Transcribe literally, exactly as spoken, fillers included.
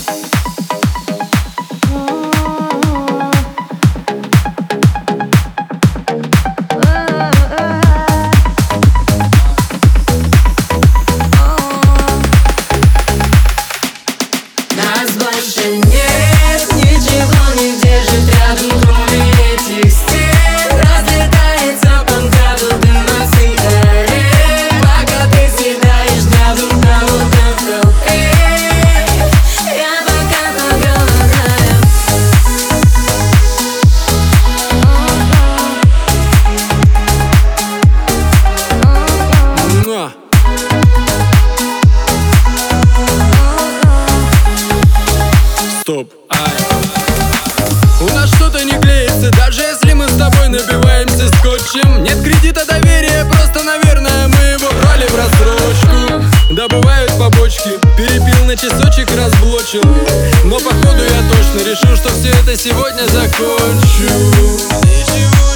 Нас больше нет, ничего не держит рядом, кроме этих стен. Разлетается по МКАДу дым от сигарет, пока ты съедаешь взглядом кого-то в толпе. Я пока поголодаю. Стоп, ай. У нас что-то не клеится, даже если мы с тобой набиваемся скотчем. Нет кредита доверия, просто, наверное, мы его брали в рассрочку. Добывают побочки, перепил на часочек, разблочил. Но походу я точно решил, что все это сегодня закончу. Ничего